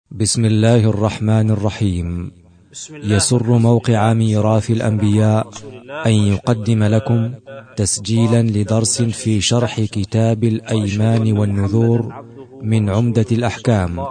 بسم الله الرحمن الرحيم. يسر موقع ميراث الأنبياء أن يقدم لكم تسجيلا لدرس في شرح كتاب الأيمان والنذور من عمدة الأحكام،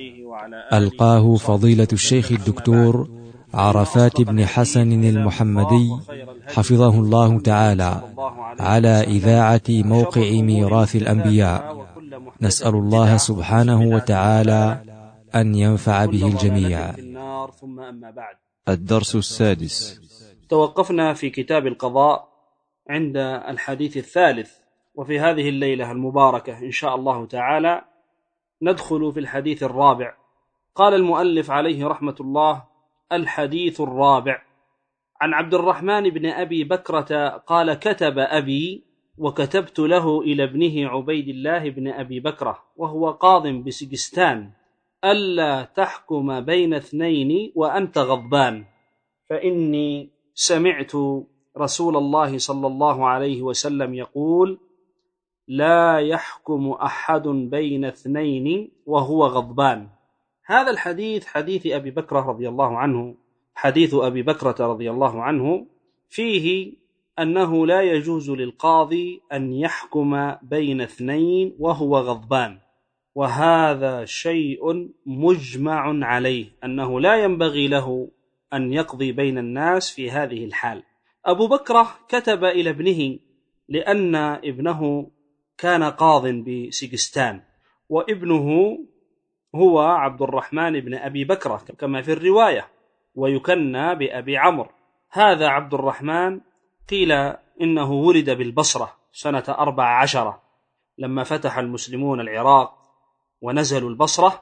ألقاه فضيلة الشيخ الدكتور عرفات بن حسن المحمدي حفظه الله تعالى على إذاعة موقع ميراث الأنبياء. نسأل الله سبحانه وتعالى أن ينفع به الجميع. ثم أما بعد، الدرس السادس. توقفنا في كتاب القضاء عند الحديث الثالث، وفي هذه الليلة المباركة إن شاء الله تعالى ندخل في الحديث الرابع. قال المؤلف عليه رحمة الله: الحديث الرابع عن عبد الرحمن بن أبي بكرة قال: كتب أبي وكتبت له إلى ابنه عبيد الله بن أبي بكرة وهو قاض بسجستان ألا تحكم بين اثنين وأنت غضبان، فإني سمعت رسول الله صلى الله عليه وسلم يقول: لا يحكم أحد بين اثنين وهو غضبان. هذا الحديث حديث أبي بكرة رضي الله عنه، حديث أبي بكرة رضي الله عنه فيه أنه لا يجوز للقاضي أن يحكم بين اثنين وهو غضبان، وهذا شيء مجمع عليه، أنه لا ينبغي له أن يقضي بين الناس في هذه الحال. أبو بكرة كتب إلى ابنه لأن ابنه كان قاض بسجستان، وابنه هو عبد الرحمن بن أبي بكرة كما في الرواية، ويكنى بأبي عمرو. هذا عبد الرحمن قيل إنه ولد بالبصرة سنة 14 لما فتح المسلمون العراق ونزلوا البصرة،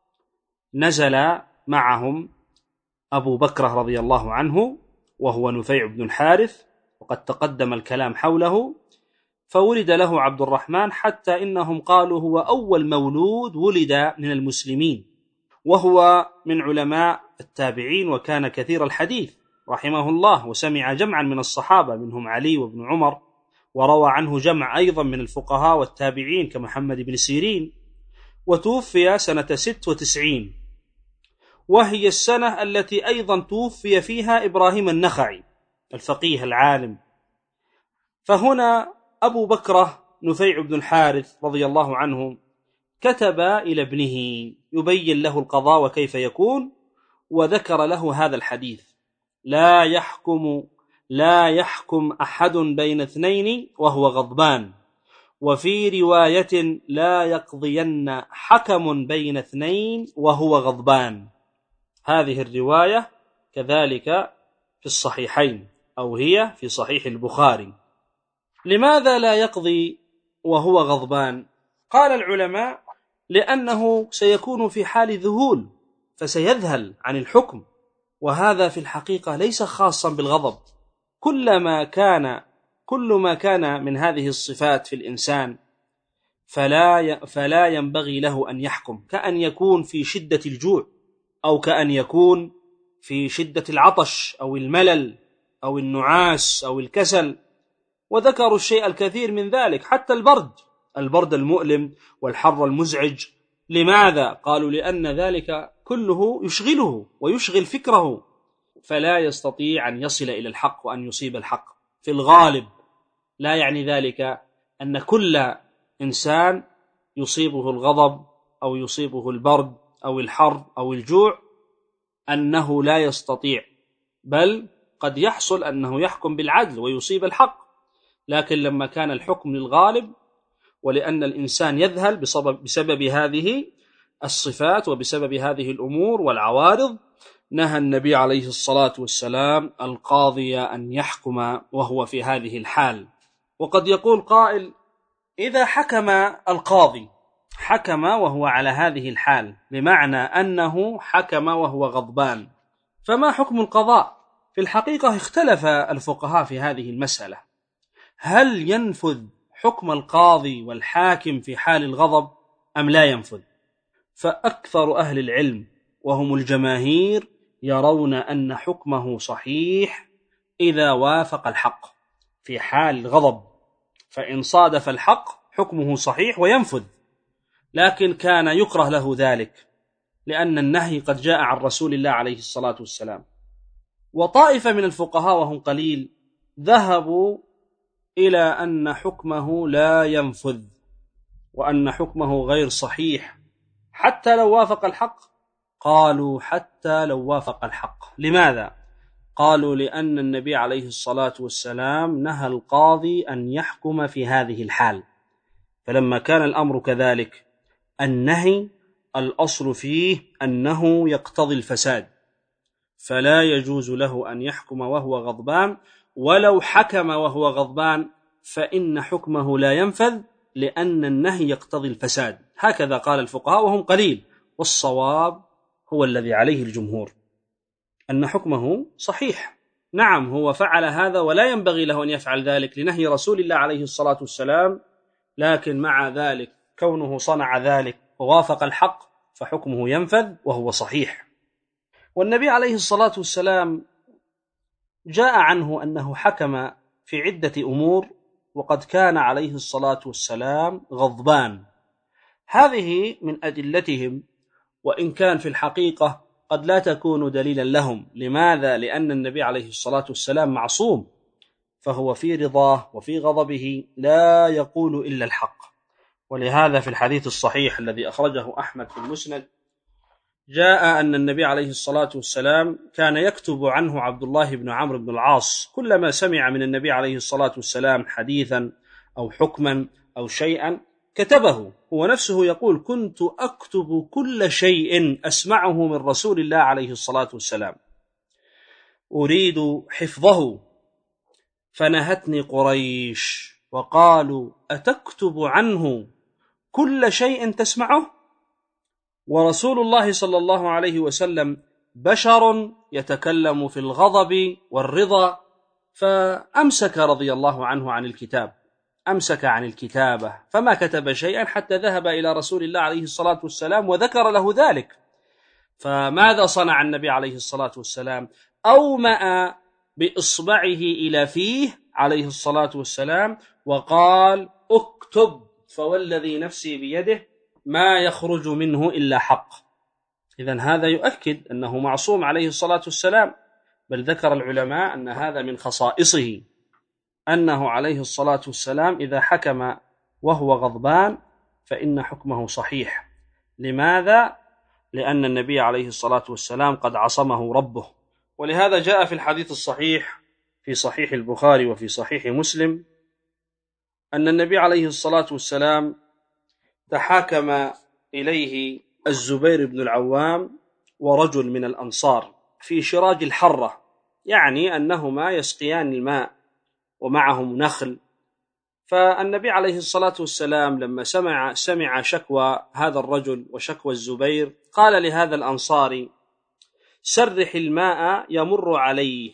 نزل معهم أبو بكرة رضي الله عنه وهو نفيع بن الحارث، وقد تقدم الكلام حوله، فولد له عبد الرحمن، حتى إنهم قالوا هو أول مولود ولد من المسلمين، وهو من علماء التابعين وكان كثير الحديث رحمه الله، وسمع جمعا من الصحابة منهم علي وابن عمر، وروى عنه جمع أيضا من الفقهاء والتابعين كمحمد بن سيرين. وتوفي سنة 96، وهي السنة التي أيضا توفي فيها إبراهيم النخعي الفقيه العالم. فهنا أبو بكرة نفيع بن الحارث رضي الله عنه كتب إلى ابنه يبين له القضاء وكيف يكون، وذكر له هذا الحديث: لا يحكم أحد بين اثنين وهو غضبان، وفي رواية لا يقضين حكم بين اثنين وهو غضبان. هذه الرواية كذلك في الصحيحين، أو هي في صحيح البخاري. لماذا لا يقضي وهو غضبان؟ قال العلماء: لأنه سيكون في حال ذهول، فسيذهل عن الحكم، وهذا في الحقيقة ليس خاصا بالغضب. كل ما كان من هذه الصفات في الإنسان فلا ينبغي له أن يحكم، كأن يكون في شدة الجوع، أو كأن يكون في شدة العطش أو الملل أو النعاس أو الكسل، وذكروا الشيء الكثير من ذلك، حتى البرد المؤلم والحر المزعج. لماذا؟ قالوا: لأن ذلك كله يشغله ويشغل فكره، فلا يستطيع أن يصل إلى الحق وأن يصيب الحق في الغالب. لا يعني ذلك أن كل إنسان يصيبه الغضب أو يصيبه البرد أو الحر أو الجوع أنه لا يستطيع، بل قد يحصل أنه يحكم بالعدل ويصيب الحق، لكن لما كان الحكم للغالب، ولأن الإنسان يذهل بسبب هذه الصفات وبسبب هذه الأمور والعوارض، نهى النبي عليه الصلاة والسلام القاضي أن يحكم وهو في هذه الحال. وقد يقول قائل: إذا حكم القاضي حكم وهو على هذه الحال، بمعنى أنه حكم وهو غضبان، فما حكم القضاء؟ في الحقيقة اختلف الفقهاء في هذه المسألة، هل ينفذ حكم القاضي والحاكم في حال الغضب أم لا ينفذ؟ فأكثر أهل العلم وهم الجماهير يرون أن حكمه صحيح إذا وافق الحق في حال الغضب، فإن صادف الحق حكمه صحيح وينفذ، لكن كان يكره له ذلك لأن النهي قد جاء عن رسول الله عليه الصلاة والسلام. وطائفة من الفقهاء وهم قليل ذهبوا إلى أن حكمه لا ينفذ، وأن حكمه غير صحيح حتى لو وافق الحق. قالوا حتى لو وافق الحق. لماذا؟ قالوا لأن النبي عليه الصلاة والسلام نهى القاضي أن يحكم في هذه الحال، فلما كان الأمر كذلك النهي الأصل فيه أنه يقتضي الفساد، فلا يجوز له أن يحكم وهو غضبان، ولو حكم وهو غضبان فإن حكمه لا ينفذ لأن النهي يقتضي الفساد. هكذا قال الفقهاء وهم قليل، والصواب هو الذي عليه الجمهور أن حكمه صحيح. نعم هو فعل هذا ولا ينبغي له أن يفعل ذلك لنهي رسول الله عليه الصلاة والسلام، لكن مع ذلك كونه صنع ذلك ووافق الحق فحكمه ينفذ وهو صحيح. والنبي عليه الصلاة والسلام جاء عنه أنه حكم في عدة أمور وقد كان عليه الصلاة والسلام غضبان. هذه من أدلتهم، وإن كان في الحقيقة قد لا تكون دليلا لهم. لماذا؟ لأن النبي عليه الصلاة والسلام معصوم، فهو في رضاه وفي غضبه لا يقول إلا الحق. ولهذا في الحديث الصحيح الذي أخرجه أحمد في المسند جاء أن النبي عليه الصلاة والسلام كان يكتب عنه عبد الله بن عمرو بن العاص كلما سمع من النبي عليه الصلاة والسلام حديثا أو حكما أو شيئا كتبه. هو نفسه يقول: كنت أكتب كل شيء أسمعه من رسول الله عليه الصلاة والسلام أريد حفظه، فنهتني قريش وقالوا: أتكتب عنه كل شيء تسمعه؟ ورسول الله صلى الله عليه وسلم بشر يتكلم في الغضب والرضا. فأمسك رضي الله عنه عن الكتاب، أمسك عن الكتابة فما كتب شيئا حتى ذهب إلى رسول الله عليه الصلاة والسلام وذكر له ذلك. فماذا صنع النبي عليه الصلاة والسلام؟ أومأ بإصبعه إلى فيه عليه الصلاة والسلام وقال: اكتب، فوالذي نفسي بيده ما يخرج منه إلا حق. إذن هذا يؤكد أنه معصوم عليه الصلاة والسلام، بل ذكر العلماء أن هذا من خصائصه، أنه عليه الصلاة والسلام إذا حكم وهو غضبان فإن حكمه صحيح. لماذا؟ لأن النبي عليه الصلاة والسلام قد عصمه ربه. ولهذا جاء في الحديث الصحيح في صحيح البخاري وفي صحيح مسلم أن النبي عليه الصلاة والسلام تحاكم إليه الزبير بن العوام ورجل من الأنصار في شراج الحرة، يعني أنهما يسقيان الماء ومعهم نخل. فالنبي عليه الصلاة والسلام لما سمع شكوى هذا الرجل وشكوى الزبير قال لهذا الأنصاري: سرح الماء يمر عليه،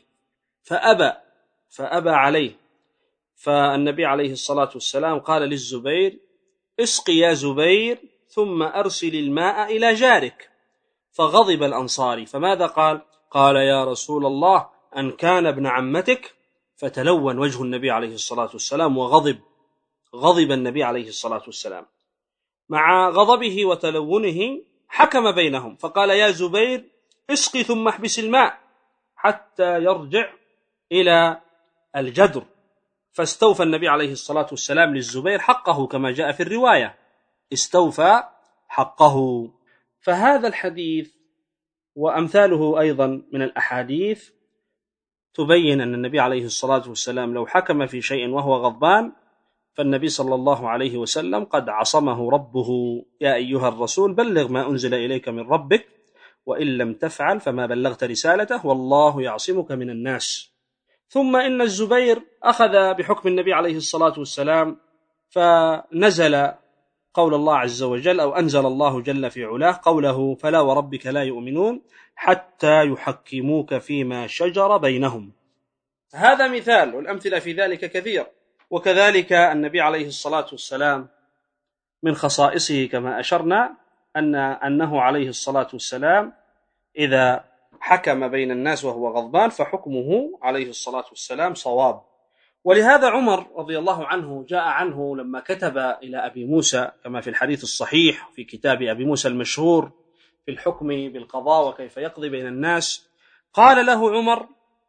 فأبى عليه. فالنبي عليه الصلاة والسلام قال للزبير: اسقي يا زبير ثم أرسل الماء إلى جارك. فغضب الأنصاري، فماذا قال؟ قال: يا رسول الله، أن كان ابن عمتك. فتلون وجه النبي عليه الصلاة والسلام غضب النبي عليه الصلاة والسلام. مع غضبه وتلونه حكم بينهم فقال: يا زبير، اسقي ثم احبس الماء حتى يرجع إلى الجدر. فاستوفى النبي عليه الصلاة والسلام للزبير حقه كما جاء في الرواية، استوفى حقه. فهذا الحديث وأمثاله أيضا من الأحاديث تبين أن النبي عليه الصلاة والسلام لو حكم في شيء وهو غضبان فالنبي صلى الله عليه وسلم قد عصمه ربه: يا أيها الرسول بلغ ما أنزل إليك من ربك وإن لم تفعل فما بلغت رسالته والله يعصمك من الناس. ثم إن الزبير أخذ بحكم النبي عليه الصلاة والسلام، فنزل قول الله عز وجل، أو أنزل الله جل في علاه قوله: فلا وربك لا يؤمنون حتى يحكموك فيما شجر بينهم. هذا مثال، والأمثلة في ذلك كثير. وكذلك النبي عليه الصلاة والسلام من خصائصه كما أشرنا أنه عليه الصلاة والسلام إذا حكم بين الناس وهو غضبان فحكمه عليه الصلاة والسلام صواب. ولهذا عمر رضي الله عنه جاء عنه لما كتب إلى أبي موسى كما في الحديث الصحيح في كتاب أبي موسى المشهور في الحكم بالقضاء وكيف يقضي بين الناس. قال له عمر: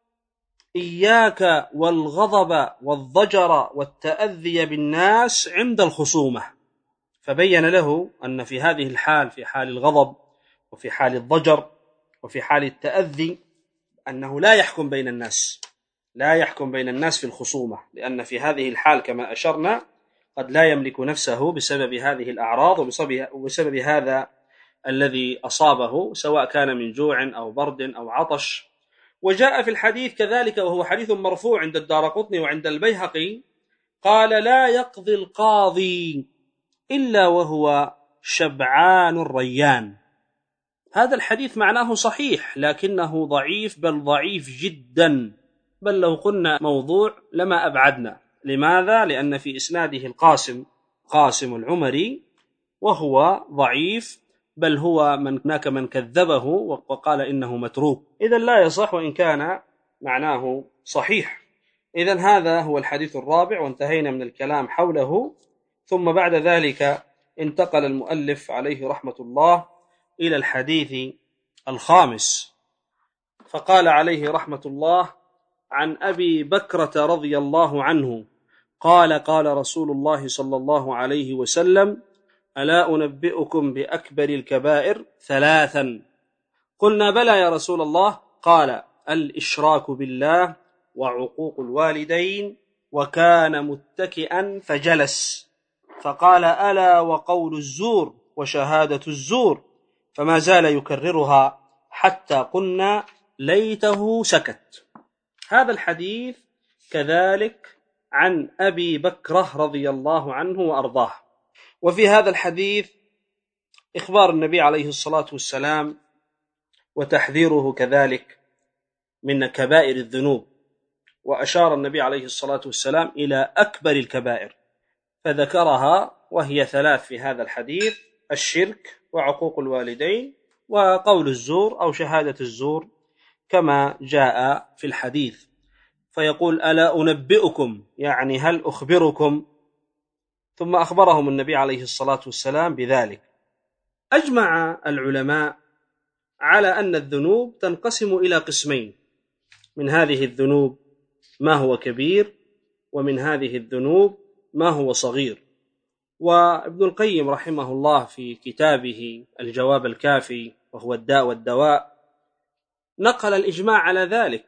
إياك والغضب والضجر والتأذي بالناس عند الخصومة. فبين له أن في هذه الحال، في حال الغضب وفي حال الضجر وفي حال التأذي، أنه لا يحكم بين الناس، لا يحكم بين الناس في الخصومة، لأن في هذه الحال كما أشرنا قد لا يملك نفسه بسبب هذه الأعراض وبسبب هذا الذي أصابه، سواء كان من جوع أو برد أو عطش. وجاء في الحديث كذلك، وهو حديث مرفوع عند الدارقطني وعند البيهقي، قال: لا يقضي القاضي إلا وهو شبعان ريان. هذا الحديث معناه صحيح، لكنه ضعيف، بل ضعيف جدا، بل لو قلنا موضوع لما أبعدنا. لماذا؟ لأن في إسناده قاسم العمري، وهو ضعيف، بل هو هناك من كذبه وقال إنه متروك، إذن لا يصح وإن كان معناه صحيح. إذن هذا هو الحديث الرابع، وانتهينا من الكلام حوله. ثم بعد ذلك انتقل المؤلف عليه رحمة الله إلى الحديث الخامس، فقال عليه رحمة الله: عن أبي بكرة رضي الله عنه قال: قال رسول الله صلى الله عليه وسلم: ألا أنبئكم بأكبر الكبائر ثلاثا؟ قلنا: بلى يا رسول الله. قال: الإشراك بالله وعقوق الوالدين. وكان متكئا فجلس، فقال: ألا وقول الزور وشهادة الزور. فما زال يكررها حتى قلنا: ليته سكت. هذا الحديث كذلك عن أبي بكرة رضي الله عنه وأرضاه. وفي هذا الحديث إخبار النبي عليه الصلاة والسلام وتحذيره كذلك من كبائر الذنوب، وأشار النبي عليه الصلاة والسلام إلى أكبر الكبائر فذكرها، وهي ثلاث في هذا الحديث: الشرك وعقوق الوالدين وقول الزور أو شهادة الزور كما جاء في الحديث. فيقول: ألا أنبئكم، يعني هل أخبركم؟ ثم أخبرهم النبي عليه الصلاة والسلام بذلك. أجمع العلماء على أن الذنوب تنقسم إلى قسمين: من هذه الذنوب ما هو كبير، ومن هذه الذنوب ما هو صغير. وابن القيم رحمه الله في كتابه الجواب الكافي، وهو الداء والدواء، نقل الإجماع على ذلك،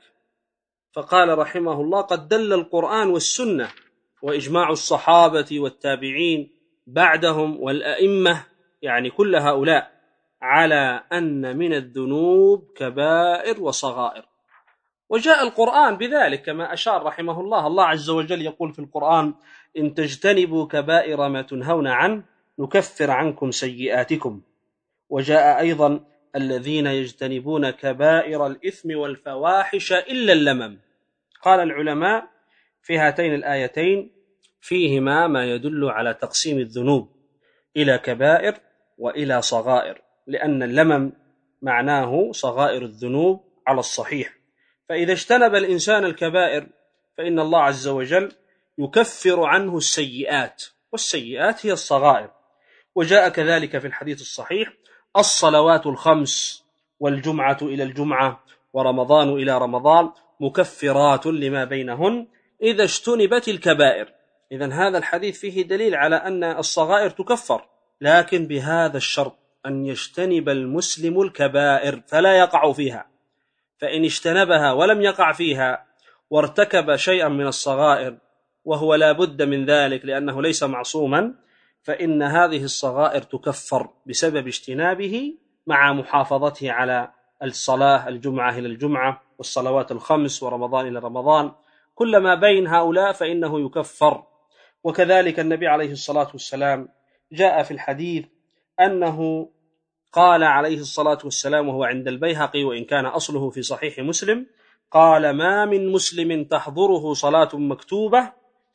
فقال رحمه الله: قد دل القرآن والسنة وإجماع الصحابة والتابعين بعدهم والأئمة، يعني كل هؤلاء، على أن من الذنوب كبائر وصغائر. وجاء القرآن بذلك كما أشار رحمه الله. الله عز وجل يقول في القرآن: إن تجتنبوا كبائر ما تنهون عنه نكفر عنكم سيئاتكم. وجاء أيضا: الذين يجتنبون كبائر الإثم والفواحش إلا اللمم. قال العلماء في هاتين الآيتين فيهما ما يدل على تقسيم الذنوب إلى كبائر وإلى صغائر، لأن اللمم معناه صغائر الذنوب على الصحيح. فإذا اجتنب الإنسان الكبائر فإن الله عز وجل يكفر عنه السيئات، والسيئات هي الصغائر. وجاء كذلك في الحديث الصحيح: الصلوات الخمس والجمعة إلى الجمعة ورمضان إلى رمضان مكفرات لما بينهن إذا اجتنبت الكبائر. إذن هذا الحديث فيه دليل على أن الصغائر تكفر، لكن بهذا الشرط: أن يجتنب المسلم الكبائر فلا يقع فيها. فإن اجتنبها ولم يقع فيها وارتكب شيئا من الصغائر، وهو لا بد من ذلك لأنه ليس معصوما، فإن هذه الصغائر تكفر بسبب اجتنابه مع محافظته على الصلاة، الجمعة إلى الجمعة والصلوات الخمس ورمضان إلى رمضان، كل ما بين هؤلاء فإنه يكفر. وكذلك النبي عليه الصلاة والسلام جاء في الحديث أنه قال عليه الصلاة والسلام، وهو عند البيهقي وإن كان أصله في صحيح مسلم، قال: ما من مسلم تحضره صلاة مكتوبة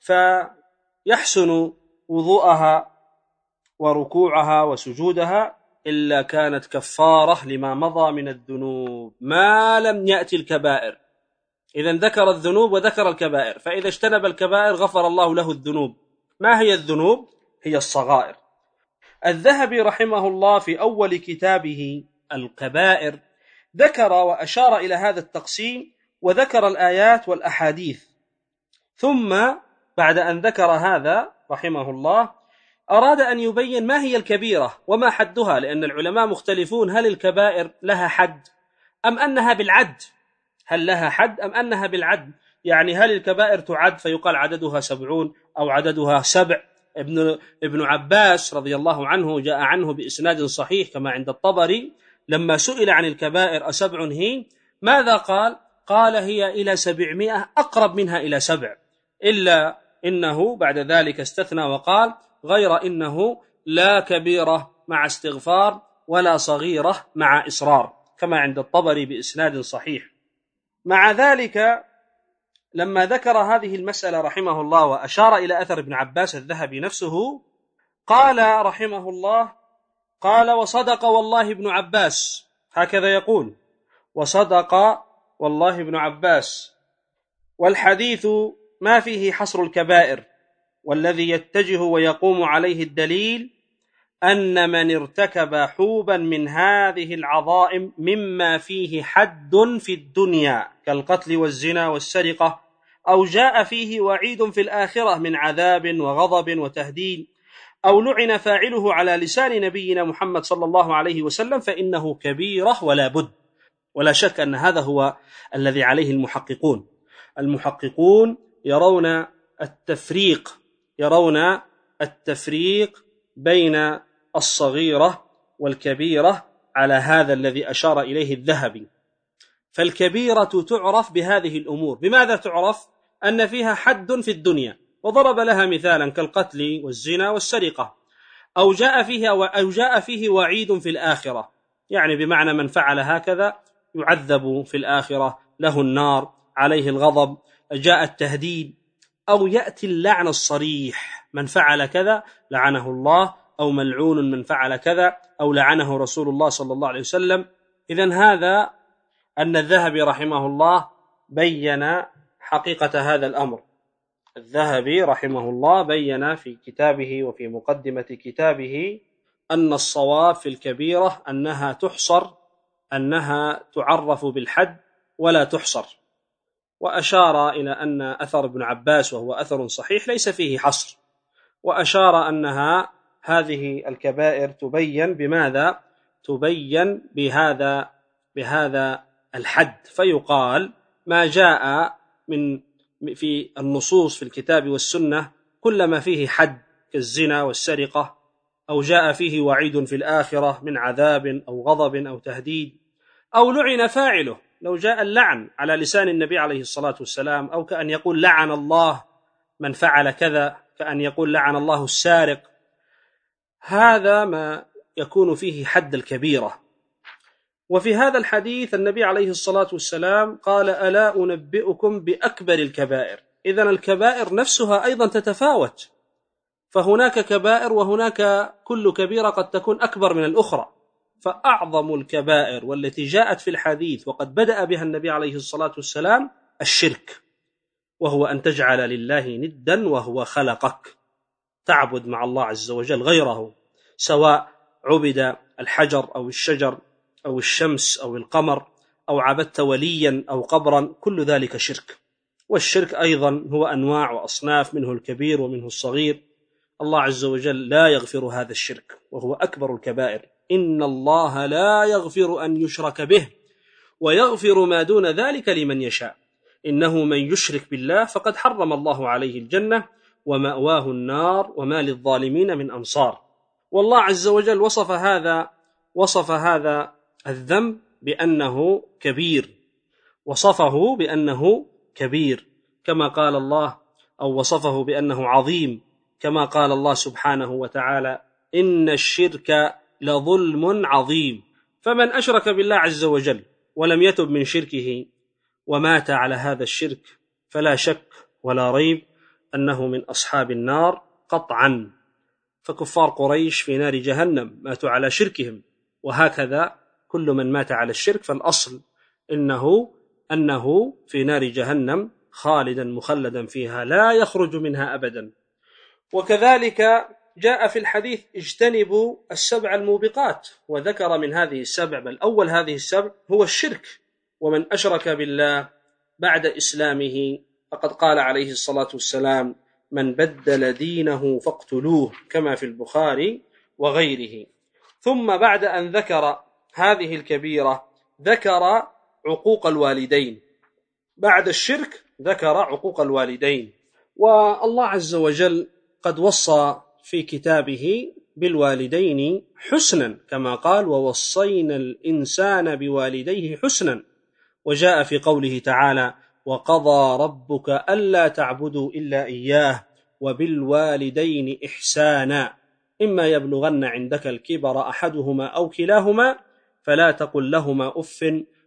فيحسن وضوءها وركوعها وسجودها إلا كانت كفارة لما مضى من الذنوب ما لم يأتي الكبائر. إذن ذكر الذنوب وذكر الكبائر، فإذا اجتنب الكبائر غفر الله له الذنوب. ما هي الذنوب؟ هي الصغائر. الذهبي رحمه الله في أول كتابه الكبائر ذكر وأشار إلى هذا التقسيم وذكر الآيات والأحاديث، ثم بعد أن ذكر هذا رحمه الله أراد أن يبين ما هي الكبيرة وما حدها، لأن العلماء مختلفون هل الكبائر لها حد أم أنها بالعد، هل لها حد أم أنها بالعد، يعني هل الكبائر تعد فيقال عددها 70 أو عددها 7. ابن عباس رضي الله عنه جاء عنه بإسناد صحيح كما عند الطبري لما سئل عن الكبائر أ7 هي ماذا قال؟ قال هي إلى 700 أقرب منها إلى 7، إلا إنه بعد ذلك استثنى وقال غير إنه لا كبيرة مع استغفار ولا صغيرة مع إصرار، كما عند الطبري بإسناد صحيح. مع ذلك لما ذكر هذه المسألة رحمه الله وأشار إلى أثر ابن عباس الذهبي نفسه قال رحمه الله قال وصدق والله ابن عباس، هكذا يقول وصدق والله ابن عباس، والحديث ما فيه حصر الكبائر، والذي يتجه ويقوم عليه الدليل أن من ارتكب حوبا من هذه العظائم مما فيه حد في الدنيا كالقتل والزنا والسرقة، أو جاء فيه وعيد في الآخرة من عذاب وغضب وتهديد، أو لعن فاعله على لسان نبينا محمد صلى الله عليه وسلم، فإنه كبيرة ولا بد. ولا شك أن هذا هو الذي عليه المحققون يرون التفريق بين الصغيرة والكبيرة على هذا الذي أشار إليه الذهبي. فالكبيرة تعرف بهذه الأمور. بماذا تعرف؟ أن فيها حد في الدنيا، وضرب لها مثالا كالقتل والزنا والسرقة، أو جاء فيه وعيد في الآخرة، يعني بمعنى من فعل هكذا يعذب في الآخرة، له النار، عليه الغضب، جاء التهديد، أو يأتي اللعن الصريح، من فعل كذا لعنه الله، أو ملعون من فعل كذا، أو لعنه رسول الله صلى الله عليه وسلم. إذن هذا أن الذهبي رحمه الله بين حقيقة هذا الأمر. الذهبي رحمه الله بين في كتابه وفي مقدمة كتابه أن الصواب في الكبيرة أنها تحصر، أنها تعرف بالحد ولا تحصر، وأشار إلى أن أثر ابن عباس وهو أثر صحيح ليس فيه حصر، وأشار أنها هذه الكبائر تبين بماذا؟ تبين بهذا الحد، فيقال ما جاء في النصوص في الكتاب والسنة كلما فيه حد كالزنا والسرقة، أو جاء فيه وعيد في الآخرة من عذاب أو غضب أو تهديد، أو لعن فاعله، لو جاء اللعن على لسان النبي عليه الصلاة والسلام، أو كأن يقول لعن الله من فعل كذا، كأن يقول لعن الله السارق، هذا ما يكون فيه حد الكبيرة. وفي هذا الحديث النبي عليه الصلاة والسلام قال ألا أنبئكم بأكبر الكبائر. إذن الكبائر نفسها أيضا تتفاوت، فهناك كبائر وهناك كل كبيرة قد تكون أكبر من الأخرى. فأعظم الكبائر والتي جاءت في الحديث وقد بدأ بها النبي عليه الصلاة والسلام الشرك، وهو أن تجعل لله ندا وهو خلقك، تعبد مع الله عز وجل غيره، سواء عبد الحجر أو الشجر أو الشمس أو القمر، أو عبدت وليا أو قبرا، كل ذلك شرك. والشرك أيضا هو أنواع وأصناف، منه الكبير ومنه الصغير. الله عز وجل لا يغفر هذا الشرك وهو أكبر الكبائر. إن الله لا يغفر أن يشرك به ويغفر ما دون ذلك لمن يشاء. إنه من يشرك بالله فقد حرم الله عليه الجنة ومأواه النار وما للظالمين من أنصار. والله عز وجل وصف هذا الذنب بأنه كبير، وصفه بأنه كبير كما قال الله، أو وصفه بأنه عظيم كما قال الله سبحانه وتعالى إن الشرك لظلم عظيم. فمن أشرك بالله عز وجل ولم يتب من شركه ومات على هذا الشرك فلا شك ولا ريب أنه من أصحاب النار قطعا. فكفار قريش في نار جهنم ماتوا على شركهم، وهكذا كل من مات على الشرك فالأصل أنه في نار جهنم خالدا مخلدا فيها لا يخرج منها أبدا. وكذلك جاء في الحديث اجتنبوا السبع الموبقات، وذكر من هذه السبع، بل أول هذه السبع هو الشرك، ومن أشرك بالله بعد إسلامه فقد قال عليه الصلاة والسلام: من بدل دينه فاقتلوه، كما في البخاري وغيره. ثم بعد أن ذكر هذه الكبيرة ذكر عقوق الوالدين، بعد الشرك ذكر عقوق الوالدين. والله عز وجل قد وصى في كتابه بالوالدين حسنا، كما قال: ووصينا الإنسان بوالديه حسنا. وجاء في قوله تعالى: وقضى ربك ألا تعبدوا إلا إياه وبالوالدين إحسانا إما يبلغن عندك الكبر أحدهما أو كلاهما فلا تقل لهما أف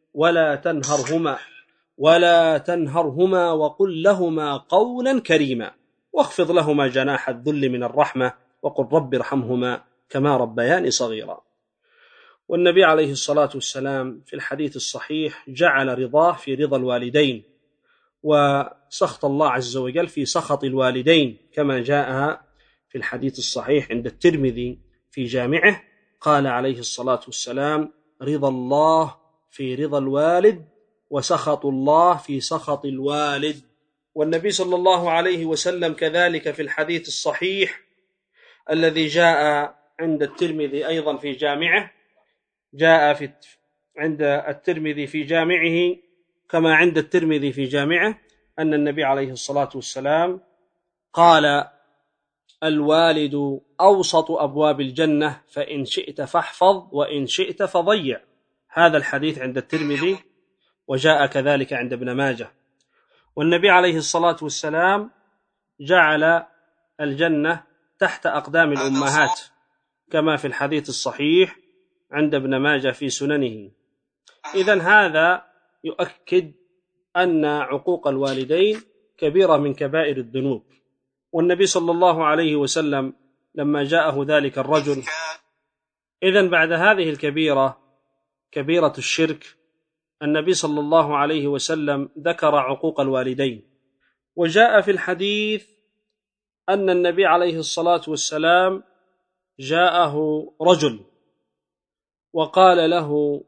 ولا تنهرهما وقل لهما قولا كريما واخفض لهما جناح الذل من الرحمة وقل رب ارحمهما كما ربياني صغيرا. والنبي عليه الصلاة والسلام في الحديث الصحيح جعل رضاه في رضا الوالدين، وسخط الله عز وجل في سخط الوالدين، كما جاء في الحديث الصحيح عند الترمذي في جامعه، قال عليه الصلاة والسلام: رضا الله في رضا الوالد وسخط الله في سخط الوالد. والنبي صلى الله عليه وسلم كذلك في الحديث الصحيح الذي جاء عند الترمذي أيضا في جامعه، جاء عند الترمذي في جامعه كما عند الترمذي في جامعه، أن النبي عليه الصلاة والسلام قال: الوالد أوسط أبواب الجنة فإن شئت فاحفظ وإن شئت فضيع. هذا الحديث عند الترمذي وجاء كذلك عند ابن ماجه. والنبي عليه الصلاة والسلام جعل الجنة تحت أقدام الأمهات، كما في الحديث الصحيح عند ابن ماجه في سننه. إذن هذا يؤكد أن عقوق الوالدين كبيرة من كبائر الذنوب. والنبي صلى الله عليه وسلم لما جاءه ذلك الرجل، إذن بعد هذه الكبيرة، كبيرة الشرك، النبي صلى الله عليه وسلم ذكر عقوق الوالدين. وجاء في الحديث أن النبي عليه الصلاة والسلام جاءه رجل وقال له: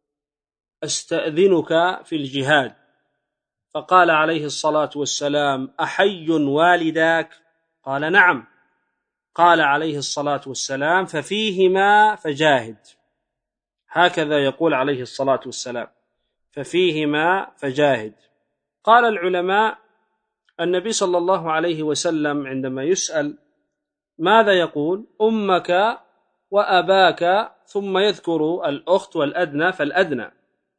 أستأذنك في الجهاد، فقال عليه الصلاة والسلام: أحي والداك؟ قال: نعم. قال عليه الصلاة والسلام: ففيهما فجاهد. هكذا يقول عليه الصلاة والسلام: ففيهما فجاهد. قال العلماء: النبي صلى الله عليه وسلم عندما يسأل ماذا يقول؟ أمك وأباك، ثم يذكر الأخت والأدنى فالأدنى.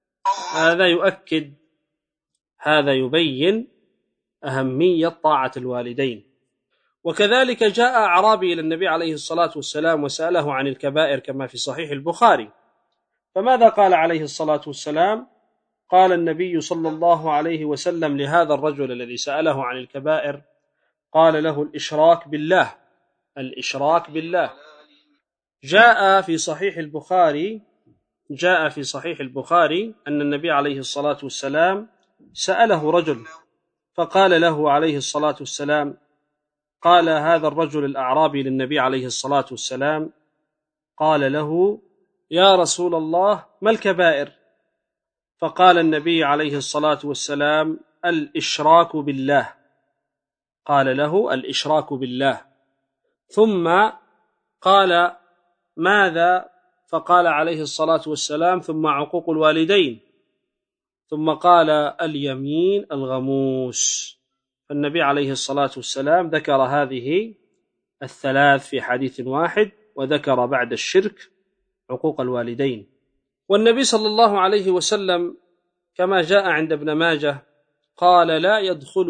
هذا يبين أهمية طاعة الوالدين. وكذلك جاء أعرابي إلى النبي عليه الصلاة والسلام وسأله عن الكبائر كما في صحيح البخاري، فماذا قال عليه الصلاة والسلام؟ قال النبي صلى الله عليه وسلم لهذا الرجل الذي سأله عن الكبائر، قال له: الإشراك بالله. جاء في صحيح البخاري أن النبي عليه الصلاة والسلام سأله رجل فقال له عليه الصلاة والسلام، قال هذا الرجل الأعرابي للنبي عليه الصلاة والسلام، قال له: يا رسول الله ما الكبائر؟ فقال النبي عليه الصلاة والسلام: الإشراك بالله. قال له: الإشراك بالله. ثم قال: ماذا؟ فقال عليه الصلاة والسلام: ثم عقوق الوالدين. ثم قال: اليمين الغموس. فالنبي عليه الصلاة والسلام ذكر هذه الثلاث في حديث واحد، وذكر بعد الشرك عقوق الوالدين. والنبي صلى الله عليه وسلم كما جاء عند ابن ماجه قال: لا يدخل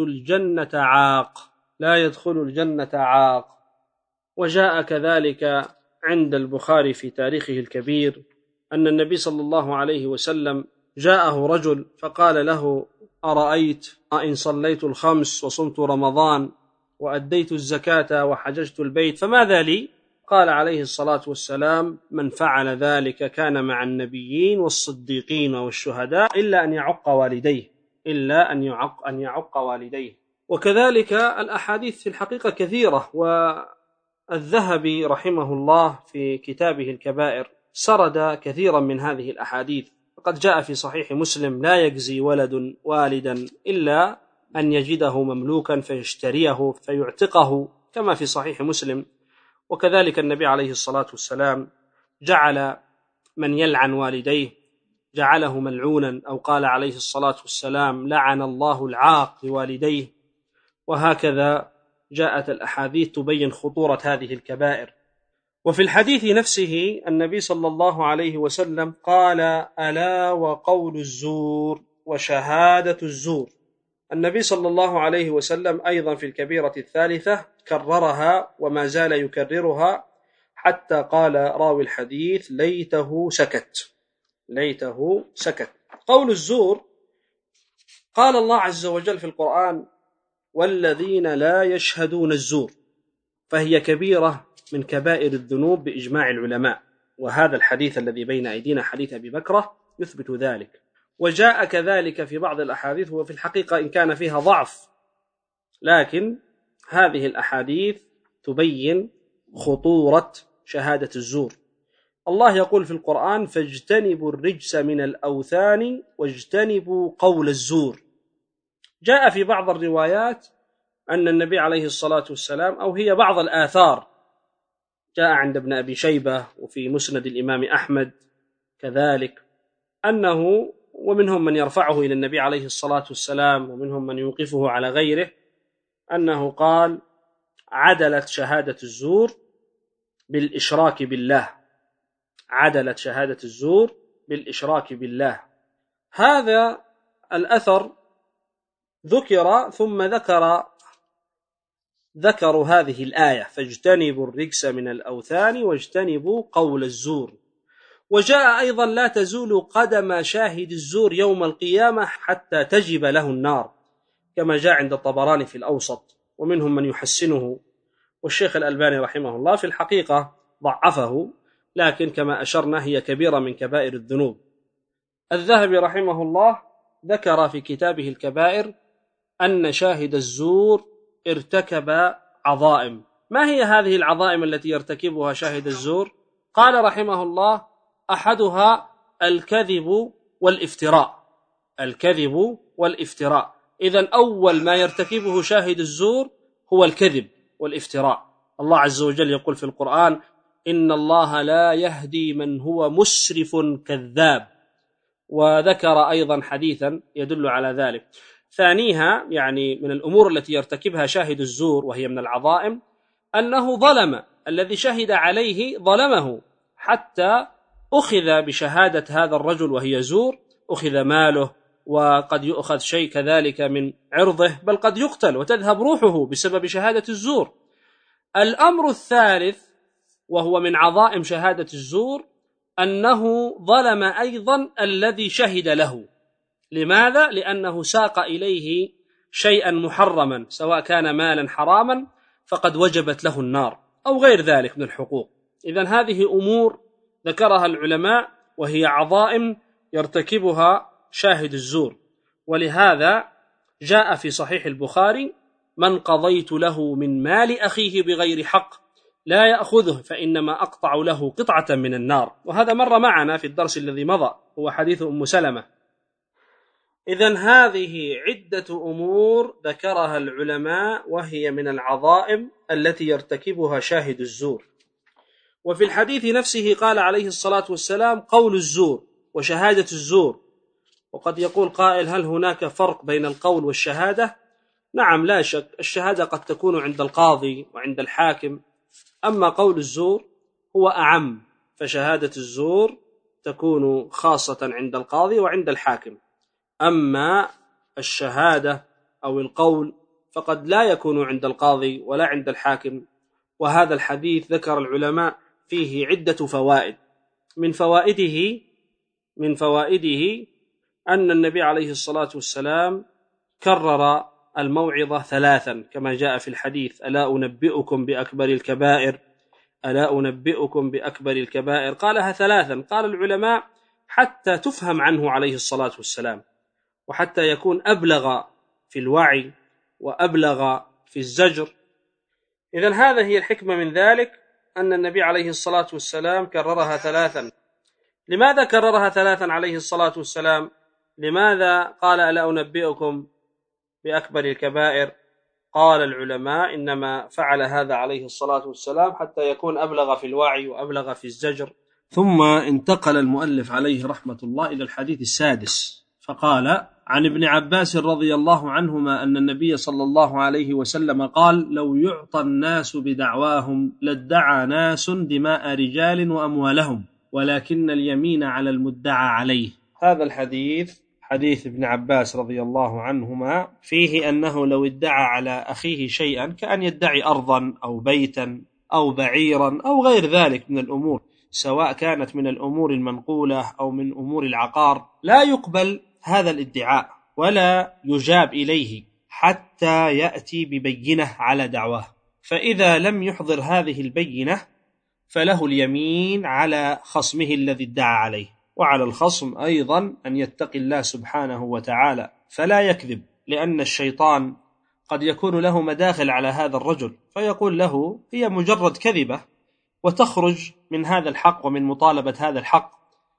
الجنة عاق. وجاء كذلك عند البخاري في تاريخه الكبير أن النبي صلى الله عليه وسلم جاءه رجل فقال له: أرأيت إن صليت الخمس وصمت رمضان وأديت الزكاة وحججت البيت فماذا لي؟ قال عليه الصلاة والسلام: من فعل ذلك كان مع النبيين والصديقين والشهداء إلا أن يعق والديه. وكذلك الأحاديث في الحقيقة كثيرة، الذهبي رحمه الله في كتابه الكبائر سرد كثيرا من هذه الأحاديث، وقد جاء في صحيح مسلم: لا يجزي ولد والدا إلا أن يجده مملوكا فيشتريه فيعتقه، كما في صحيح مسلم. وكذلك النبي عليه الصلاة والسلام جعل من يلعن والديه جعله ملعونا، أو قال عليه الصلاة والسلام: لعن الله العاق لوالديه. وهكذا جاءت الأحاديث تبين خطورة هذه الكبائر. وفي الحديث نفسه النبي صلى الله عليه وسلم قال: ألا وقول الزور وشهادة الزور. النبي صلى الله عليه وسلم أيضا في الكبيرة الثالثة كررها وما زال يكررها، حتى قال راوي الحديث: ليته سكت، ليته سكت. قول الزور، قال الله عز وجل في القرآن: والذين لا يشهدون الزور، فهي كبيرة من كبائر الذنوب بإجماع العلماء. وهذا الحديث الذي بين أيدينا حديث أبي بكرة يثبت ذلك. وجاء كذلك في بعض الأحاديث، وفي الحقيقة إن كان فيها ضعف، لكن هذه الأحاديث تبين خطورة شهادة الزور. الله يقول في القرآن: فاجتنبوا الرجس من الأوثان واجتنبوا قول الزور. جاء في بعض الروايات أن النبي عليه الصلاة والسلام، أو هي بعض الآثار، جاء عند ابن أبي شيبة وفي مسند الإمام أحمد كذلك، أنه ومنهم من يرفعه إلى النبي عليه الصلاة والسلام ومنهم من يوقفه على غيره، أنه قال: عدلت شهادة الزور بالإشراك بالله، عدلت شهادة الزور بالإشراك بالله. هذا الأثر ذكر، ثم ذكروا هذه الآية: فاجتنبوا الرجس من الأوثان واجتنبوا قول الزور. وجاء أيضا: لا تزول قدم شاهد الزور يوم القيامة حتى تجب له النار، كما جاء عند الطبراني في الأوسط، ومنهم من يحسنه، والشيخ الألباني رحمه الله في الحقيقة ضعفه، لكن كما أشرنا هي كبيرة من كبائر الذنوب. الذهبي رحمه الله ذكر في كتابه الكبائر أن شاهد الزور ارتكب عظائم. ما هي هذه العظائم التي يرتكبها شاهد الزور؟ قال رحمه الله: أحدها الكذب والافتراء، الكذب والافتراء. إذن أول ما يرتكبه شاهد الزور هو الكذب والافتراء. الله عز وجل يقول في القرآن: إن الله لا يهدي من هو مسرف كذاب. وذكر أيضا حديثا يدل على ذلك. ثانيها، يعني من الأمور التي يرتكبها شاهد الزور وهي من العظائم، أنه ظلم الذي شهد عليه، ظلمه حتى أخذ بشهادة هذا الرجل وهي زور، أخذ ماله، وقد يؤخذ شيء كذلك من عرضه، بل قد يقتل وتذهب روحه بسبب شهادة الزور. الأمر الثالث وهو من عظائم شهادة الزور أنه ظلم أيضا الذي شهد له. لماذا؟ لأنه ساق إليه شيئا محرما، سواء كان مالا حراما فقد وجبت له النار، أو غير ذلك من الحقوق. إذن هذه أمور ذكرها العلماء وهي عظائم يرتكبها شاهد الزور. ولهذا جاء في صحيح البخاري: من قضيت له من مال أخيه بغير حق لا يأخذه فإنما أقطع له قطعة من النار. وهذا مر معنا في الدرس الذي مضى، هو حديث أم سلمة. إذن هذه عدة أمور ذكرها العلماء وهي من العظائم التي يرتكبها شاهد الزور. وفي الحديث نفسه قال عليه الصلاة والسلام: قول الزور وشهادة الزور. وقد يقول قائل: هل هناك فرق بين القول والشهادة؟ نعم، لا شك، الشهادة قد تكون عند القاضي وعند الحاكم، أما قول الزور هو أعم، فشهادة الزور تكون خاصة عند القاضي وعند الحاكم. أما الشهادة أو القول فقد لا يكون عند القاضي ولا عند الحاكم. وهذا الحديث ذكر العلماء فيه عدة فوائد. من فوائده أن النبي عليه الصلاة والسلام كرر الموعظة 3 كما جاء في الحديث: ألا أنبئكم بأكبر الكبائر، ألا أنبئكم بأكبر الكبائر. قالها 3. قال العلماء حتى تفهم عنه عليه الصلاة والسلام، وحتى يكون أبلغ في الوعي وأبلغ في الزجر. إذن هذا هي الحكمة من ذلك، أن النبي عليه الصلاة والسلام كررها ثلاثا. لماذا كررها ثلاثا عليه الصلاة والسلام؟ لماذا قال ألا أنبئكم بأكبر الكبائر؟ قال العلماء إنما فعل هذا عليه الصلاة والسلام حتى يكون أبلغ في الوعي وأبلغ في الزجر. ثم انتقل المؤلف عليه رحمة الله إلى الحديث السادس، فقال: عن ابن عباس رضي الله عنهما أن النبي صلى الله عليه وسلم قال: لو يعطى الناس بدعواهم لادعى ناس دماء رجال وأموالهم، ولكن اليمين على المدعى عليه. هذا الحديث حديث ابن عباس رضي الله عنهما فيه أنه لو ادعى على أخيه شيئا كأن يدعي أرضا أو بيتا أو بعيرا أو غير ذلك من الأمور، سواء كانت من الأمور المنقولة أو من أمور العقار، لا يقبل هذا الادعاء ولا يجاب إليه حتى يأتي ببينة على دعواه. فإذا لم يحضر هذه البينة فله اليمين على خصمه الذي ادعى عليه. وعلى الخصم أيضا أن يتقي الله سبحانه وتعالى فلا يكذب، لأن الشيطان قد يكون له مداخل على هذا الرجل فيقول له هي مجرد كذبة، وتخرج من هذا الحق ومن مطالبة هذا الحق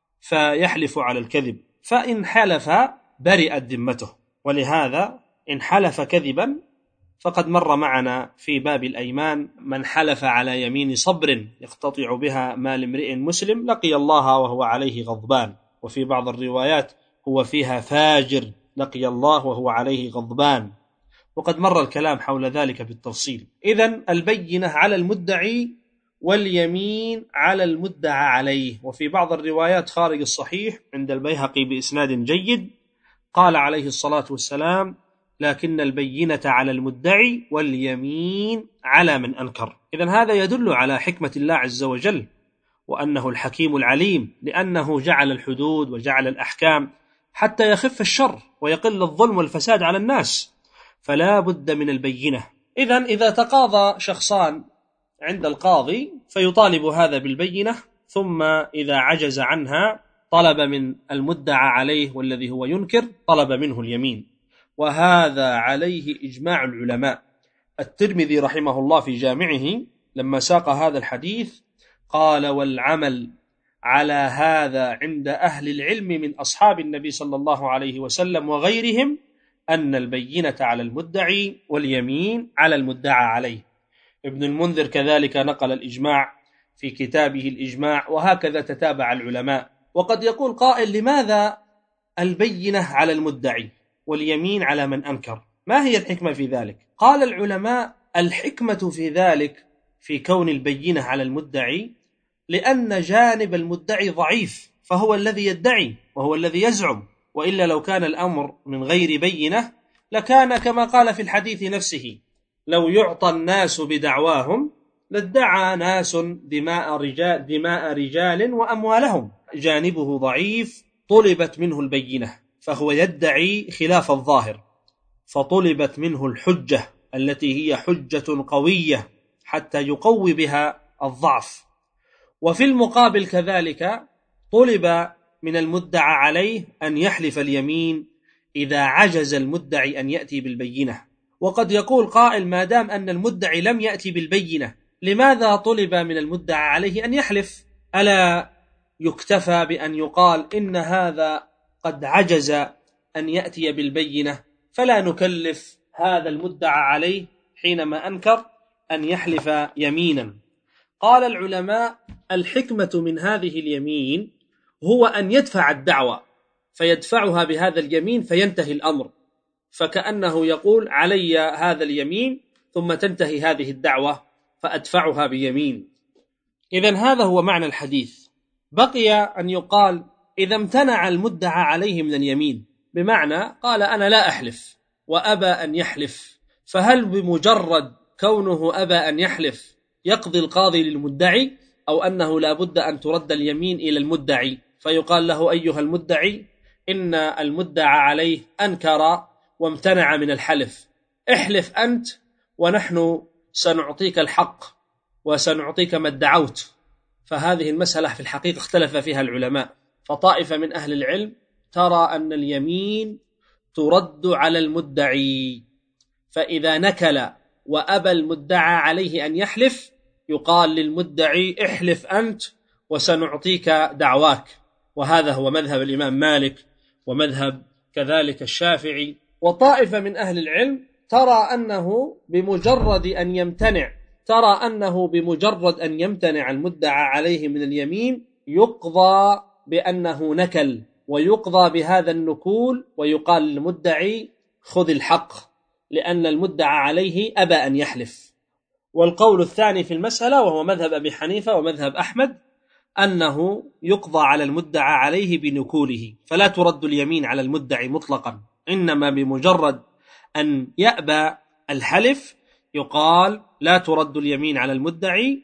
فيحلف على الكذب، فإن حلف برئت ذمته. ولهذا إن حلف كذبا فقد مر معنا في باب الأيمان: من حلف على يمين صبر يقتطع بها مال امرئ مسلم لقي الله وهو عليه غضبان، وفي بعض الروايات هو فيها فاجر لقي الله وهو عليه غضبان، وقد مر الكلام حول ذلك بالتفصيل. إذن البينة على المدعي واليمين على المدعى عليه. وفي بعض الروايات خارج الصحيح عند البيهقي بإسناد جيد قال عليه الصلاة والسلام: لكن البينة على المدعي واليمين على من أنكر. إذن هذا يدل على حكمة الله عز وجل وأنه الحكيم العليم، لأنه جعل الحدود وجعل الأحكام حتى يخف الشر ويقل الظلم والفساد على الناس، فلا بد من البينة. إذن إذا تقاضى شخصان عند القاضي فيطالب هذا بالبينة، ثم إذا عجز عنها طلب من المدعى عليه والذي هو ينكر طلب منه اليمين. وهذا عليه إجماع العلماء. الترمذي رحمه الله في جامعه لما ساق هذا الحديث قال: والعمل على هذا عند أهل العلم من أصحاب النبي صلى الله عليه وسلم وغيرهم أن البينة على المدعي واليمين على المدعى عليه. ابن المنذر كذلك نقل الإجماع في كتابه الإجماع، وهكذا تتابع العلماء. وقد يقول قائل: لماذا البينة على المدعي واليمين على من أنكر؟ ما هي الحكمة في ذلك؟ قال العلماء: الحكمة في ذلك في كون البينة على المدعي لأن جانب المدعي ضعيف، فهو الذي يدعي وهو الذي يزعم، وإلا لو كان الأمر من غير بينة لكان كما قال في الحديث نفسه: لو يعطى الناس بدعواهم لادعى ناس دماء رجال وأموالهم. جانبه ضعيف طلبت منه البينة، فهو يدعي خلاف الظاهر، فطلبت منه الحجة التي هي حجة قوية حتى يقوي بها الضعف. وفي المقابل كذلك طلب من المدعى عليه أن يحلف اليمين إذا عجز المدعي أن يأتي بالبينة. وقد يقول قائل: ما دام أن المدعي لم يأتي بالبينة لماذا طلب من المدعى عليه أن يحلف؟ ألا يكتفى بأن يقال إن هذا قد عجز أن يأتي بالبينة، فلا نكلف هذا المدعى عليه حينما أنكر أن يحلف يمينا؟ قال العلماء: الحكمة من هذه اليمين هو أن يدفع الدعوة، فيدفعها بهذا اليمين فينتهي الأمر، فكأنه يقول: علي هذا اليمين ثم تنتهي هذه الدعوة فأدفعها بيمين. إذن هذا هو معنى الحديث. بقي أن يقال: إذا امتنع المدعى عليه من اليمين، بمعنى قال: أنا لا أحلف وأبى أن يحلف، فهل بمجرد كونه أبى أن يحلف يقضي القاضي للمدعي، أو أنه لا بد أن ترد اليمين إلى المدعي فيقال له: أيها المدعي، إن المدعى عليه أنكر وامتنع من الحلف، احلف أنت ونحن سنعطيك الحق وسنعطيك ما ادعوت. فهذه المسألة في الحقيقة اختلف فيها العلماء، فطائفة من أهل العلم ترى أن اليمين ترد على المدعي، فإذا نكل وأبى المدعى عليه أن يحلف، يقال للمدعي احلف أنت وسنعطيك دعواك. وهذا هو مذهب الإمام مالك ومذهب كذلك الشافعي. وطائفة من أهل العلم ترى أنه بمجرد أن يمتنع المدعى عليه من اليمين يقضى بأنه نكل، ويقضى بهذا النكول، ويقال للمدعي خذ الحق، لأن المدعى عليه أبى أن يحلف. والقول الثاني في المسألة وهو مذهب أبي حنيفة ومذهب أحمد أنه يقضى على المدعى عليه بنكوله، فلا ترد اليمين على المدعي مطلقا، إنما بمجرد أن يأبى الحلف يقال لا ترد اليمين على المدعي،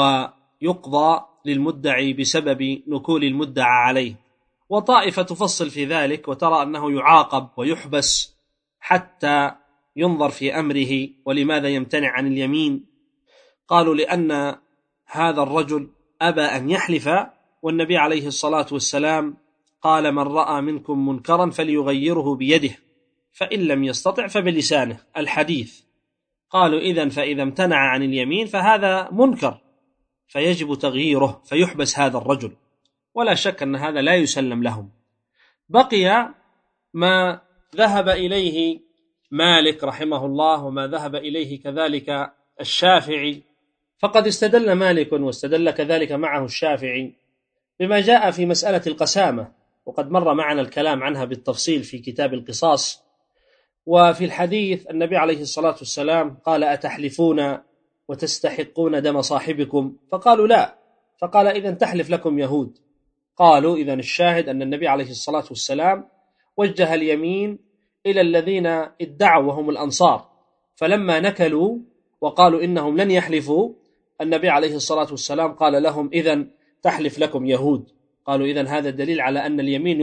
ويقضى للمدعي بسبب نكول المدعى عليه. وطائفة تفصل في ذلك وترى أنه يعاقب ويحبس حتى ينظر في أمره. ولماذا يمتنع عن اليمين؟ قالوا لأن هذا الرجل أبى أن يحلف، والنبي عليه الصلاة والسلام قال من رأى منكم منكرا فليغيره بيده، فإن لم يستطع فبلسانه، الحديث. قالوا إذن فإذا امتنع عن اليمين فهذا منكر فيجب تغييره، فيحبس هذا الرجل، ولا شك أن هذا لا يسلم لهم. بقي ما ذهب إليه مالك رحمه الله وما ذهب إليه كذلك الشافعي. فقد استدل مالك واستدل كذلك معه الشافعي بما جاء في مسألة القسامة، وقد مر معنا الكلام عنها بالتفصيل في كتاب القصاص. وفي الحديث النبي عليه الصلاة والسلام قال أتحلفون وتستحقون دم صاحبكم؟ فقالوا لا، فقال إذن تحلف لكم يهود. قالوا إذن الشاهد أن النبي عليه الصلاة والسلام وجه اليمين إلى الذين ادعوا وهم الأنصار، فلما نكلوا وقالوا إنهم لن يحلفوا النبي عليه الصلاة والسلام قال لهم إذن تحلف لكم يهود. قالوا إذن هذا دليل على أن اليمين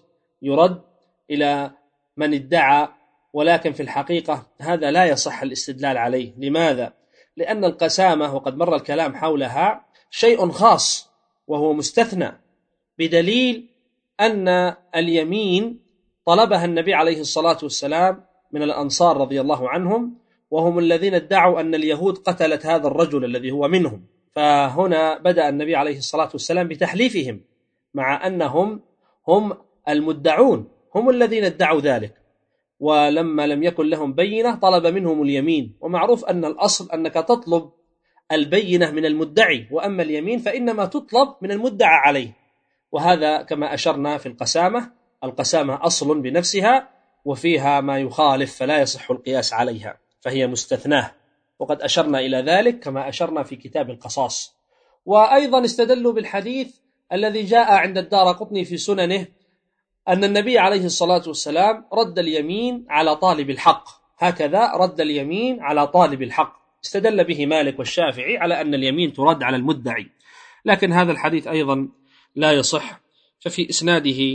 يرد إلى من ادعى، ولكن في الحقيقة هذا لا يصح الاستدلال عليه. لماذا؟ لأن القسامة وقد مر الكلام حولها شيء خاص وهو مستثنى، بدليل أن اليمين طلبها النبي عليه الصلاة والسلام من الأنصار رضي الله عنهم، وهم الذين ادعوا أن اليهود قتلت هذا الرجل الذي هو منهم. فهنا بدأ النبي عليه الصلاة والسلام بتحليفهم، مع أنهم هم المدعون، هم الذين ادعوا ذلك، ولما لم يكن لهم بينة طلب منهم اليمين. ومعروف أن الأصل أنك تطلب البينة من المدعي، وأما اليمين فإنما تطلب من المدعى عليه. وهذا كما أشرنا في القسامة أصل بنفسها وفيها ما يخالف فلا يصح القياس عليها، فهي مستثناه، وقد أشرنا إلى ذلك كما أشرنا في كتاب القصاص. وأيضا استدلوا بالحديث الذي جاء عند الدارقطني في سننه أن النبي عليه الصلاة والسلام رد اليمين على طالب الحق، هكذا رد اليمين على طالب الحق. استدل به مالك والشافعي على أن اليمين ترد على المدعي، لكن هذا الحديث أيضا لا يصح، ففي إسناده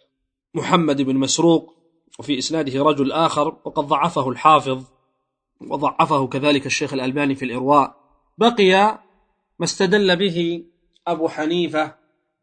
محمد بن مسروق، وفي إسناده رجل آخر وقد ضعفه الحافظ وضعفه كذلك الشيخ الألباني في الإرواء. بقي ما استدل به أبو حنيفة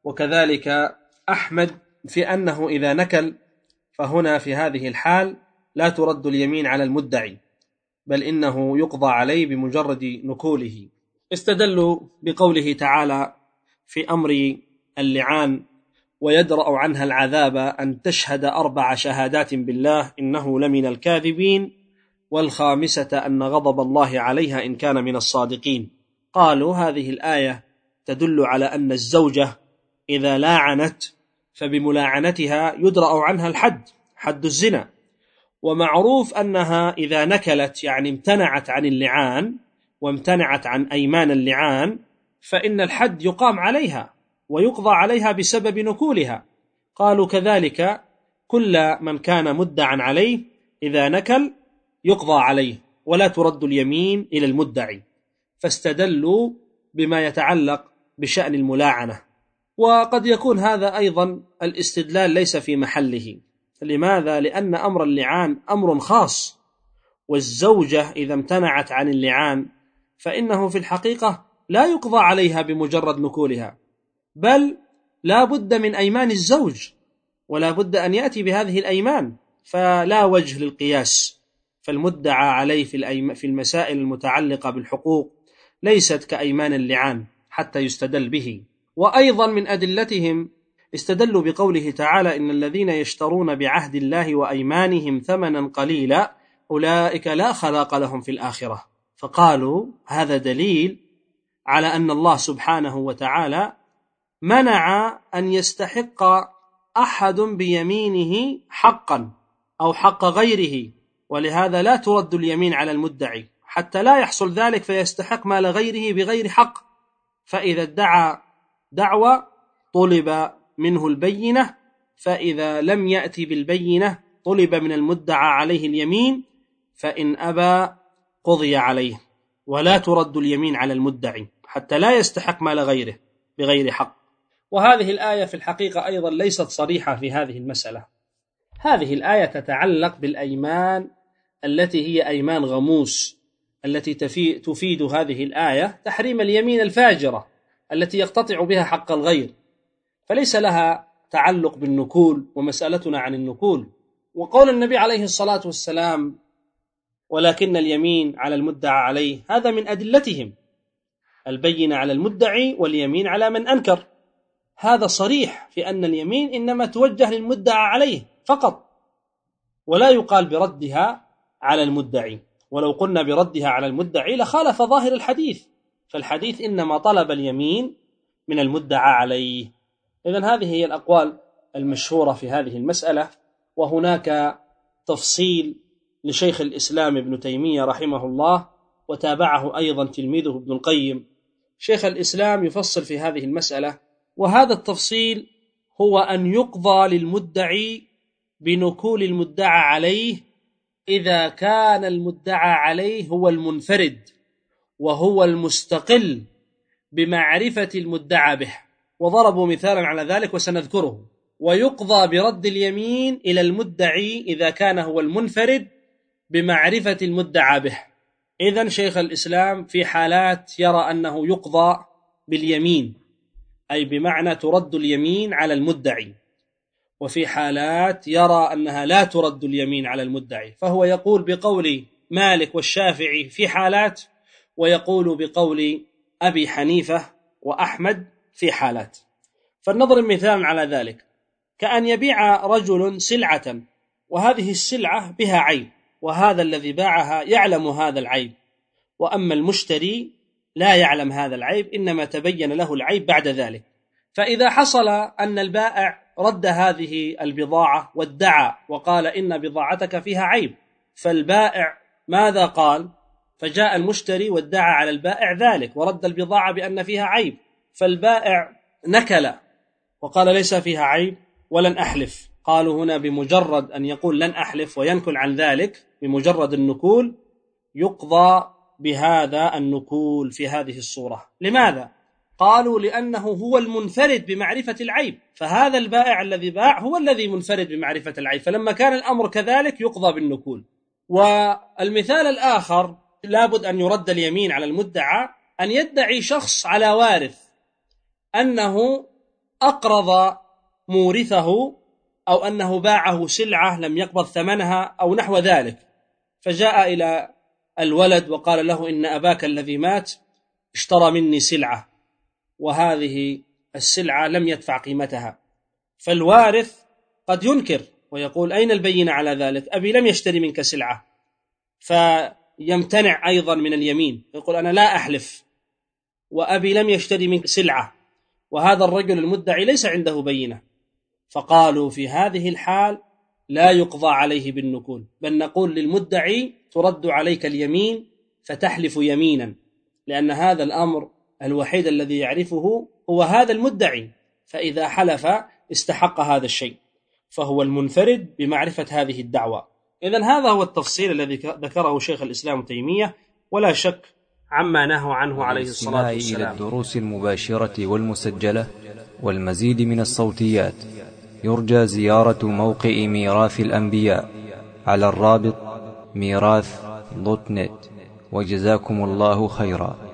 وكذلك أحمد في أنه إذا نكل فهنا في هذه الحال لا ترد اليمين على المدعي، بل إنه يقضى عليه بمجرد نكوله. استدلوا بقوله تعالى في أمر اللعان ويدرأ عنها العذاب أن تشهد 4 شهادات بالله إنه لمن الكاذبين، والخامسة أن غضب الله عليها إن كان من الصادقين. قالوا هذه الآية تدل على أن الزوجة إذا لاعنت فبملاعنتها يدرأ عنها الحد، حد الزنا، ومعروف أنها إذا نكلت يعني امتنعت عن اللعان وامتنعت عن أيمان اللعان فإن الحد يقام عليها ويقضى عليها بسبب نكولها. قالوا كذلك كل من كان مدعا عليه إذا نكل يقضى عليه ولا ترد اليمين إلى المدعي، فاستدلوا بما يتعلق بشأن الملاعنة. وقد يكون هذا أيضا الاستدلال ليس في محله. لماذا؟ لأن أمر اللعان أمر خاص، والزوجة إذا امتنعت عن اللعان فإنه في الحقيقة لا يقضى عليها بمجرد نكولها، بل لا بد من أيمان الزوج، ولا بد أن يأتي بهذه الأيمان، فلا وجه للقياس. فالمدعى عليه في المسائل المتعلقة بالحقوق ليست كأيمان اللعان حتى يستدل به. وأيضا من أدلتهم استدلوا بقوله تعالى: إن الذين يشترون بعهد الله وأيمانهم ثمنا قليلا أولئك لا خلاق لهم في الآخرة. فقالوا هذا دليل على أن الله سبحانه وتعالى منع أن يستحق أحد بيمينه حقا أو حق غيره، ولهذا لا ترد اليمين على المدعي حتى لا يحصل ذلك فيستحق مال غيره بغير حق. فإذا ادعى دعوى طلب منه البينة، فإذا لم يأتي بالبينة طلب من المدعى عليه اليمين، فإن أبى قضي عليه. ولا ترد اليمين على المدعي حتى لا يستحق مال غيره بغير حق. وهذه الآية في الحقيقة أيضا ليست صريحة في هذه المسألة. هذه الآية تتعلق بالأيمان التي هي أيمان غموس، التي تفيد هذه الآية تحريم اليمين الفاجرة التي يقتطع بها حق الغير، فليس لها تعلق بالنكول ومسألتنا عن النكول. وقول النبي عليه الصلاة والسلام: ولكن اليمين على المدعى عليه، هذا من أدلتهم، البينة على المدعي واليمين على من أنكر. هذا صريح في أن اليمين إنما توجه للمدعى عليه فقط، ولا يقال بردها على المدعي. ولو قلنا بردها على المدعي لخالف ظاهر الحديث، فالحديث إنما طلب اليمين من المدعى عليه. إذن هذه هي الأقوال المشهورة في هذه المسألة. وهناك تفصيل لشيخ الإسلام ابن تيمية رحمه الله، وتابعه أيضا تلميذه ابن القيم. شيخ الإسلام يفصل في هذه المسألة، وهذا التفصيل هو أن يقضى للمدعي بنكول المدعى عليه إذا كان المدعى عليه هو المنفرد وهو المستقل بمعرفة المدعى به، وضربوا مثالا على ذلك وسنذكره. ويقضى برد اليمين إلى المدعي إذا كان هو المنفرد بمعرفة المدعى به. إذن شيخ الإسلام في حالات يرى أنه يقضى باليمين، أي بمعنى ترد اليمين على المدعي، وفي حالات يرى أنها لا ترد اليمين على المدعي، فهو يقول بقول مالك والشافعي في حالات، ويقول بقول أبي حنيفة وأحمد في حالات. فلنضرب مثال على ذلك، كأن يبيع رجل سلعة وهذه السلعة بها عيب، وهذا الذي باعها يعلم هذا العيب، وأما المشتري لا يعلم هذا العيب، إنما تبين له العيب بعد ذلك. فإذا حصل أن البائع رد هذه البضاعة وادعى وقال إن بضاعتك فيها عيب، فالبائع ماذا قال؟ فجاء المشتري وادعى على البائع ذلك ورد البضاعة بأن فيها عيب، فالبائع نكل وقال ليس فيها عيب ولن أحلف. قالوا هنا بمجرد أن يقول لن أحلف وينكل عن ذلك، بمجرد النكول يقضى بهذا النكول في هذه الصورة. لماذا؟ قالوا لأنه هو المنفرد بمعرفة العيب، فهذا البائع الذي باع هو الذي منفرد بمعرفة العيب، فلما كان الأمر كذلك يقضى بالنكول. والمثال الآخر لابد أن يرد اليمين على المدعى، أن يدعي شخص على وارث أنه أقرض مورثه أو أنه باعه سلعة لم يقبض ثمنها أو نحو ذلك، فجاء إلى الولد وقال له إن أباك الذي مات اشترى مني سلعة وهذه السلعة لم يدفع قيمتها، فالوارث قد ينكر ويقول أين البينة على ذلك؟ أبي لم يشتري منك سلعة، فيمتنع أيضا من اليمين، يقول أنا لا أحلف وأبي لم يشتري منك سلعة، وهذا الرجل المدعي ليس عنده بينة. فقالوا في هذه الحال لا يقضى عليه بالنكول، بل نقول للمدعي ترد عليك اليمين فتحلف يمينا، لأن هذا الأمر الوحيد الذي يعرفه هو هذا المدعي، فإذا حلف استحق هذا الشيء، فهو المنفرد بمعرفة هذه الدعوة. إذن هذا هو التفصيل الذي ذكره شيخ الإسلام تيمية، ولا شك عما نهى عنه عليه الصلاة والسلام. إلى الدروس المباشرة والمسجلة والمزيد من الصوتيات يرجى زيارة موقع ميراث الأنبياء على الرابط ميراث.net. وجزاكم الله خيرا.